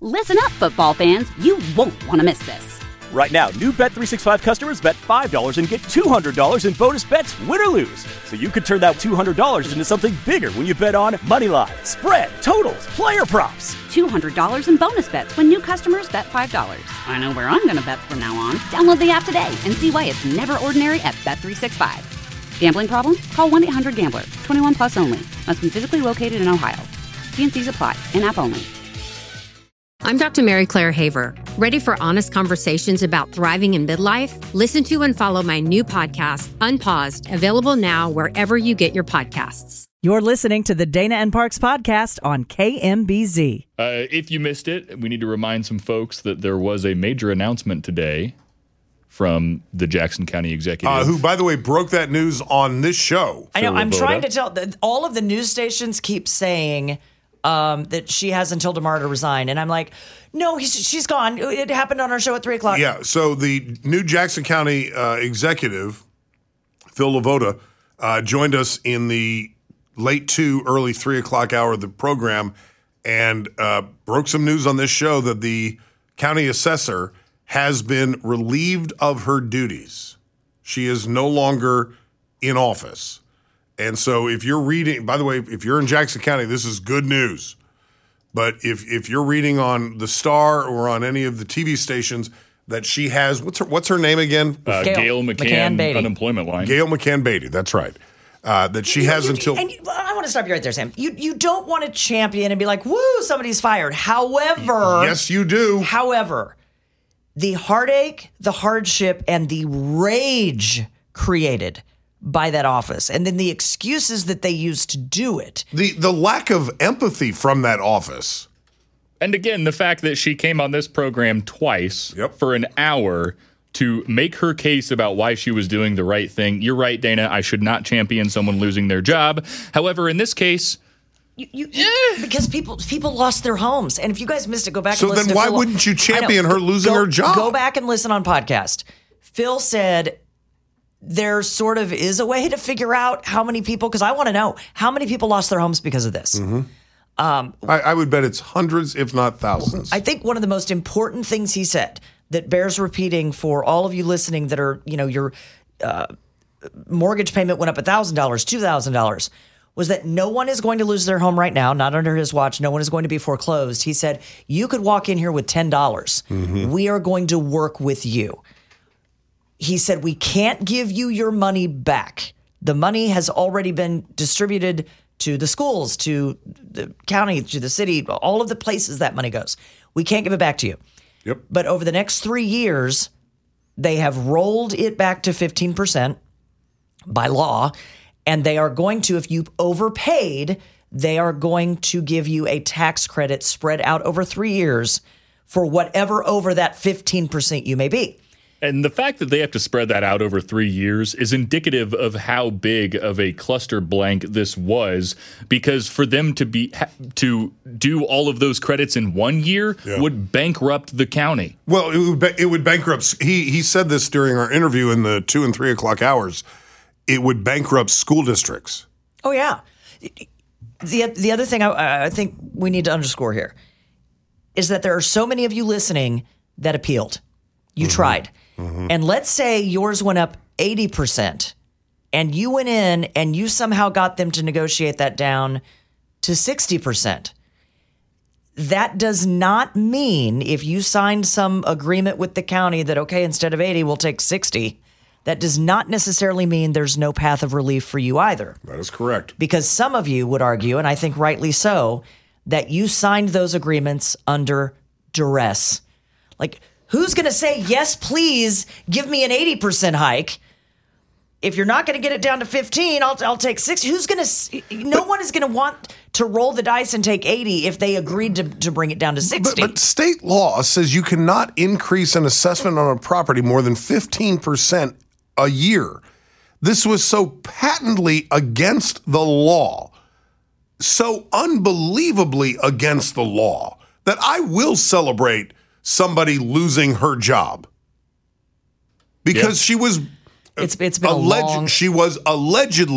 Listen up, football fans. You won't want to miss this. Right now, new Bet365 customers bet $5 and get $200 in bonus bets, win or lose. So you could turn that $200 into something bigger when you bet on money line, spread, totals, player props. $200 in bonus bets when new customers bet $5. I know where I'm going to bet from now on. Download the app today and see why it's never ordinary at Bet365. Gambling problem? Call 1-800-GAMBLER. 21 plus only. Must be physically located in Ohio. T&Cs apply. In-app only. I'm Dr. Mary Claire Haver. Ready for honest conversations about thriving in midlife? Listen to and follow my new podcast, Unpaused, available now wherever you get your podcasts. You're listening to the Dana and Parks podcast on KMBZ. If you missed it, we need to remind some folks that there was a major announcement today from the Jackson County executive. Who, by the way, broke that news on this show. I know. I'm trying to tell. All of the news stations keep saying that she has until tomorrow to resign. And I'm like, no, she's gone. It happened on our show at 3 o'clock. Yeah, so the new Jackson County executive, Phil Lavoda, joined us in the late 2, early 3 o'clock hour of the program and broke some news on this show that the county assessor has been relieved of her duties. She is no longer in office. And so if you're reading, by the way, if you're in Jackson County, this is good news. But if you're reading on the Star or on any of the TV stations that she has, what's her name again? Gail McCann Beatty. Unemployment Line. Gail McCann Beatty, that's right. That she has until... And I want to stop you right there, Sam. You don't want to champion and be like, woo, somebody's fired. However... Yes, you do. However, the heartache, the hardship, and the rage created by that office, and then the excuses that they used to do it. The lack of empathy from that office. And again, the fact that she came on this program twice for an hour to make her case about why she was doing the right thing. You're right, Dana. I should not champion someone losing their job. However, in this case... Because people lost their homes. And if you guys missed it, go back and listen to Phil. So then why Phil. wouldn't you champion her losing her job? Go back and listen on podcast. Phil said... there sort of is a way to figure out how many people, because I want to know how many people lost their homes because of this. Mm-hmm. I would bet it's hundreds, if not thousands. I think one of the most important things he said that bears repeating for all of you listening that are, your mortgage payment went up $1,000, $2,000, was that no one is going to lose their home right now, not under his watch. No one is going to be foreclosed. He said, you could walk in here with $10. Mm-hmm. We are going to work with you. He said, we can't give you your money back. The money has already been distributed to the schools, to the county, to the city, all of the places that money goes. We can't give it back to you. Yep. But over the next 3 years, they have rolled it back to 15% by law. And they are going to, if you overpaid, they are going to give you a tax credit spread out over 3 years for whatever over that 15% you may be. And the fact that they have to spread that out over 3 years is indicative of how big of a cluster blank this was, because for them to do all of those credits in 1 year would bankrupt the county. Well, it would bankrupt. He said this during our interview in the 2 and 3 o'clock hours. It would bankrupt school districts. Oh, yeah. The other thing I think we need to underscore here is that there are so many of you listening that appealed. You tried. Mm-hmm. And let's say yours went up 80% and you went in and you somehow got them to negotiate that down to 60%. That does not mean if you signed some agreement with the county that, okay, instead of 80, we'll take 60. That does not necessarily mean there's no path of relief for you either. That is correct. Because some of you would argue, and I think rightly so, that you signed those agreements under duress. Like, who's going to say, yes, please give me an 80% hike? If you're not going to get it down to 15, I'll take 60. No one is going to want to roll the dice and take 80 if they agreed to bring it down to 60. But state law says you cannot increase an assessment on a property more than 15% a year. This was so patently against the law, so unbelievably against the law, that I will celebrate somebody losing her job because she was it's been she was allegedly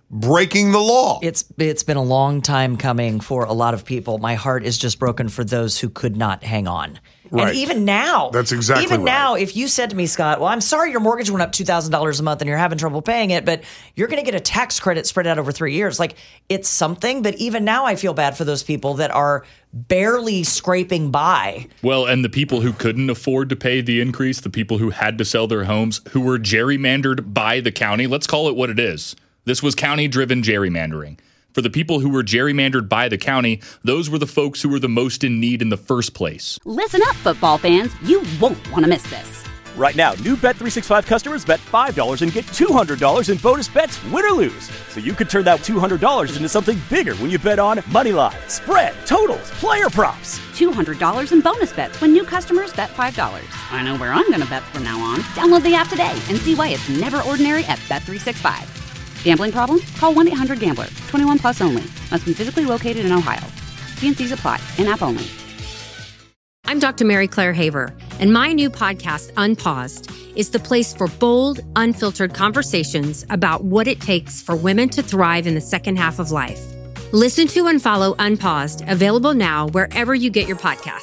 breaking the law. It's been a long time coming for a lot of people. My heart is just broken for those who could not hang on. Right. And even now, that's exactly even right. now, if you said to me, Scott, well, I'm sorry your mortgage went up $2,000 a month and you're having trouble paying it, but you're going to get a tax credit spread out over 3 years. Like, it's something, but even now I feel bad for those people that are barely scraping by. Well, and the people who couldn't afford to pay the increase, the people who had to sell their homes, who were gerrymandered by the county, let's call it what it is. This was county-driven gerrymandering. For the people who were gerrymandered by the county, those were the folks who were the most in need in the first place. Listen up, football fans. You won't want to miss this. Right now, new Bet365 customers bet $5 and get $200 in bonus bets, win or lose. So you could turn that $200 into something bigger when you bet on moneyline, spread, totals, player props. $200 in bonus bets when new customers bet $5. I know where I'm going to bet from now on. Download the app today and see why it's never ordinary at Bet365. Gambling problem? Call 1-800-GAMBLER. 21 plus only. Must be physically located in Ohio. T&Cs apply. In-app only. I'm Dr. Mary Claire Haver, and my new podcast, Unpaused, is the place for bold, unfiltered conversations about what it takes for women to thrive in the second half of life. Listen to and follow Unpaused, available now wherever you get your podcasts.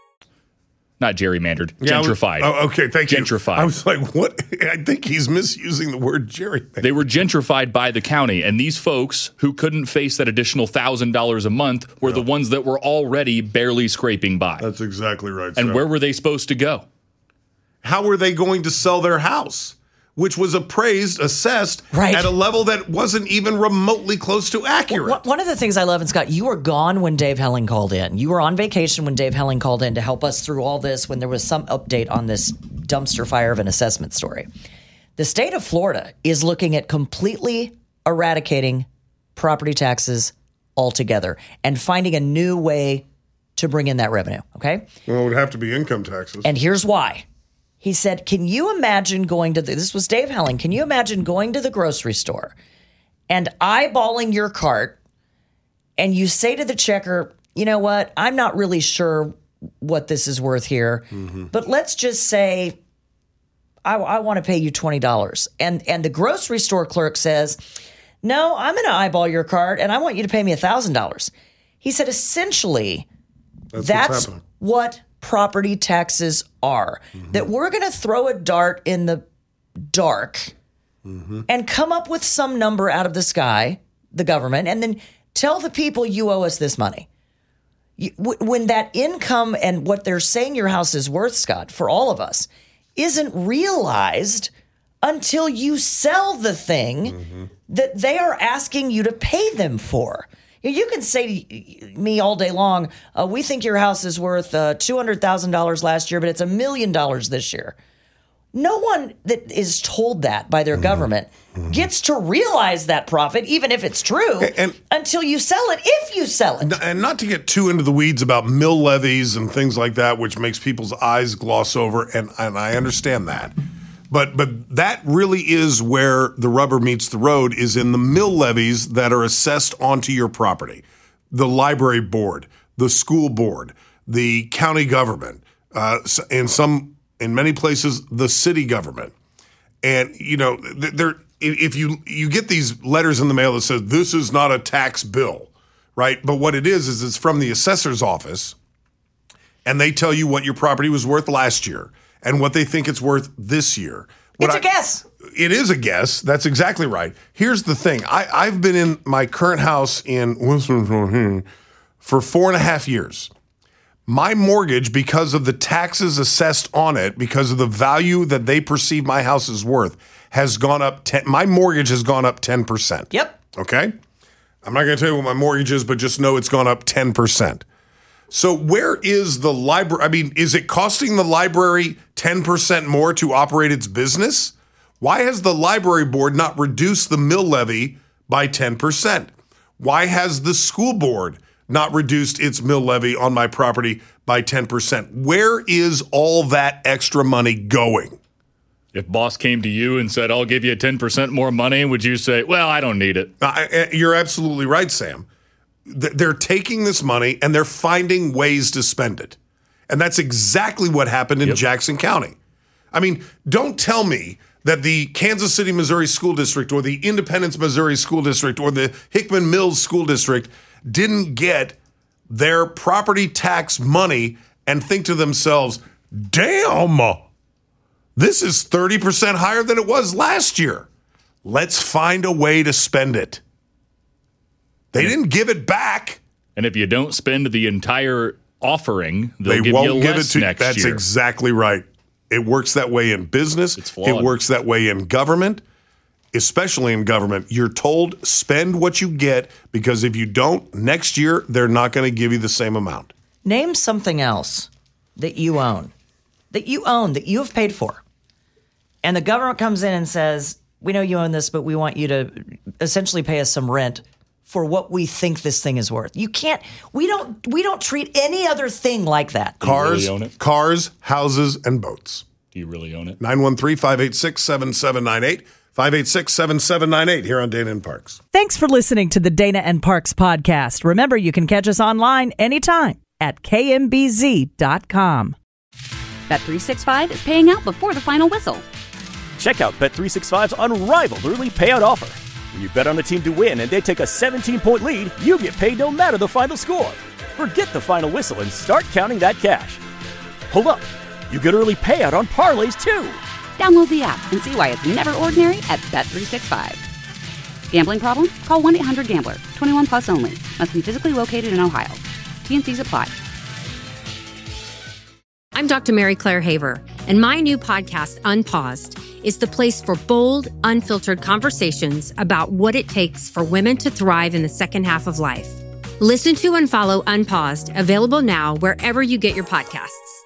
Not gerrymandered, gentrified. Okay, thank you. Gentrified. I was like, what? I think he's misusing the word gerrymandered. They were gentrified by the county, and these folks who couldn't face that additional $1,000 a month were the ones that were already barely scraping by. That's exactly right. And sir. where were they supposed to go? How were they going to sell their house, which was assessed at a level that wasn't even remotely close to accurate? One of the things I love, and Scott, you were gone when Dave Helling called in. You were on vacation when Dave Helling called in to help us through all this when there was some update on this dumpster fire of an assessment story. The state of Florida is looking at completely eradicating property taxes altogether and finding a new way to bring in that revenue, okay? Well, it would have to be income taxes. And here's why. He said, can you imagine going to this was Dave Helling. Can you imagine going to the grocery store and eyeballing your cart and you say to the checker, you know what? I'm not really sure what this is worth here, but let's just say I want to pay you $20. And the grocery store clerk says, no, I'm going to eyeball your cart and I want you to pay me $1,000. He said, essentially, that's what property taxes are, that we're going to throw a dart in the dark and come up with some number out of the sky, the government, and then tell the people you owe us this money. When that income and what they're saying your house is worth, Scott, for all of us, isn't realized until you sell the thing that they are asking you to pay them for. You can say to me all day long, we think your house is worth $200,000 last year, but it's $1 million this year. No one that is told that by their government gets to realize that profit, even if it's true, until you sell it, if you sell it. And not to get too into the weeds about mill levies and things like that, which makes people's eyes gloss over, and I understand that. But that really is where the rubber meets the road, is in the mill levies that are assessed onto your property. The library board, the school board, the county government, in many places, the city government. And, you know, if you get these letters in the mail that says this is not a tax bill, right? But what it is it's from the assessor's office, and they tell you what your property was worth last year and what they think it's worth this year. It's a guess. It is a guess. That's exactly right. Here's the thing. I've been in my current house in Winston-Salem for 4.5 years. My mortgage, because of the taxes assessed on it, because of the value that they perceive my house is worth, has gone up. My mortgage has gone up 10%. Yep. Okay? I'm not going to tell you what my mortgage is, but just know it's gone up 10%. So where is the library? I mean, is it costing the library 10% more to operate its business? Why has the library board not reduced the mill levy by 10%? Why has the school board not reduced its mill levy on my property by 10%? Where is all that extra money going? If boss came to you and said, I'll give you 10% more money, would you say, well, I don't need it? You're absolutely right, Sam. They're taking this money and they're finding ways to spend it. And that's exactly what happened in Jackson County. I mean, don't tell me that the Kansas City, Missouri School District or the Independence, Missouri School District or the Hickman Mills School District didn't get their property tax money and think to themselves, damn, this is 30% higher than it was last year. Let's find a way to spend it. They didn't give it back. And if you don't spend the entire offering, they give won't you give less it to next That's year. exactly right. It works that way in business. It's flawed. It works that way in government, especially in government. You're told spend what you get, because if you don't, next year they're not going to give you the same amount. Name something else that you own, that you have paid for. And the government comes in and says, we know you own this, but we want you to essentially pay us some rent for what we think this thing is worth. You can't, we don't treat any other thing like that. Cars, really own it? Cars, houses, and boats. Do you really own it? 913-586-7798. 586-7798 here on Dana and Parks. Thanks for listening to the Dana and Parks podcast. Remember, you can catch us online anytime at kmbz.com. Bet365 is paying out before the final whistle. Check out Bet365's unrivaled early payout offer. When you bet on a team to win and they take a 17-point lead, you get paid no matter the final score. Forget the final whistle and start counting that cash. Hold up. You get early payout on parlays, too. Download the app and see why it's never ordinary at Bet365. Gambling problem? Call 1-800-GAMBLER. 21 plus only. Must be physically located in Ohio. T&Cs apply. I'm Dr. Mary Claire Haver, and my new podcast, Unpaused, is the place for bold, unfiltered conversations about what it takes for women to thrive in the second half of life. Listen to and follow Unpaused, available now wherever you get your podcasts.